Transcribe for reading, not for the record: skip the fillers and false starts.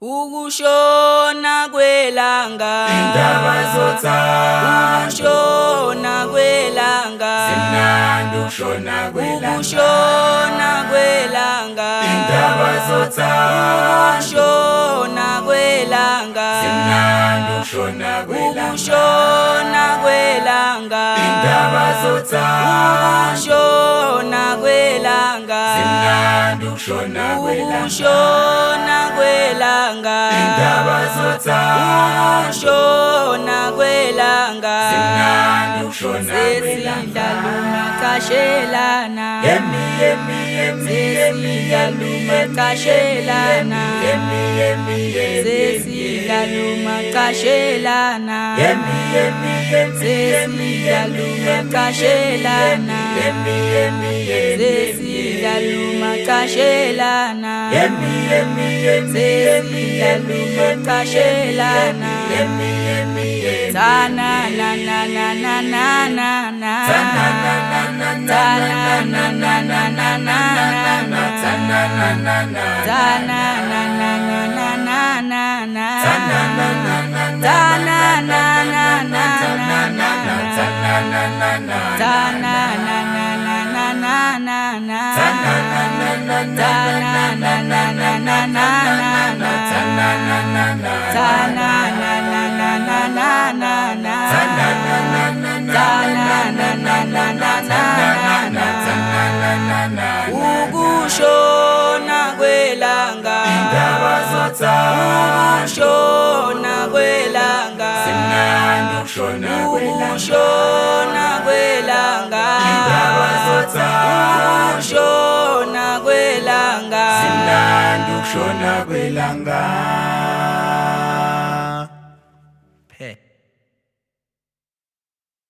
Ukushona kwelanga indaba zothando, ukushona kwelanga simnandi ukushona kwelanga, ukushona kwelanga indaba zothando, ukushona kwelanga simnandi ukushona kwelanga, ukushona kwelanga indaba zothando, ukushona kwelanga simnandi ukushona kwelanga, ukushona kwelanga indaba zothando, ukushona kwelanga simnandi ukushona kwelanga, kashelana yemi yemi yemi yemi sesidaluma kashelana yemi yemi yemi sesidaluma kashelana yemi yemi yemi sesidaluma kashelana yemi yemi yemi sesidaluma kashelana yemi yemi yemi sesidaluma kashelana yemi yemi yemi Tana na na na na na na na Tana na na na Tana na na na na na na Tana na na na Tana na na na na na na na Tana na na na Tana na na na na Tana na na na Tana na na na na na na na Tana na na na Tana na na na na na na Tana na na na Tana na na na na na na Tana na na na Tana na na na na na Ukushona kwelanga indaba zothando, ukushona kwelanga simnandi ukushona kwelanga, ukushona kwelanga indaba zothando, ukushona kwelanga simnandi ukushona kwelanga.